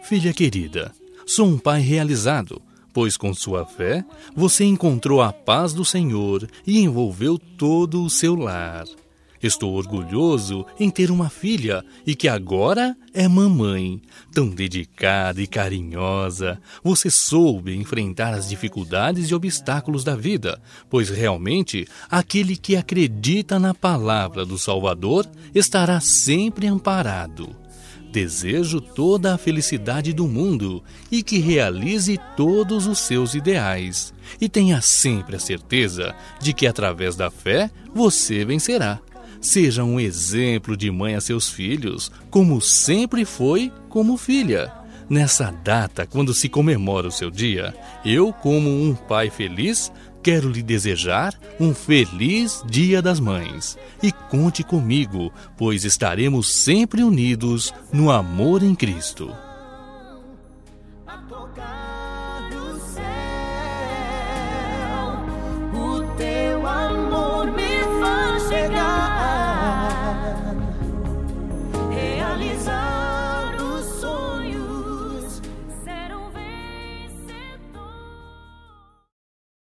Filha querida, sou um pai realizado, pois com sua fé você encontrou a paz do Senhor e envolveu todo o seu lar. Estou orgulhoso em ter uma filha e que agora é mamãe, tão dedicada e carinhosa. Você soube enfrentar as dificuldades e obstáculos da vida, pois realmente aquele que acredita na palavra do Salvador estará sempre amparado. Desejo toda a felicidade do mundo e que realize todos os seus ideais. E tenha sempre a certeza de que através da fé você vencerá. Seja um exemplo de mãe a seus filhos, como sempre foi como filha. Nessa data, quando se comemora o seu dia, eu, como um pai feliz, quero lhe desejar um feliz Dia das Mães. E conte comigo, pois estaremos sempre unidos no amor em Cristo.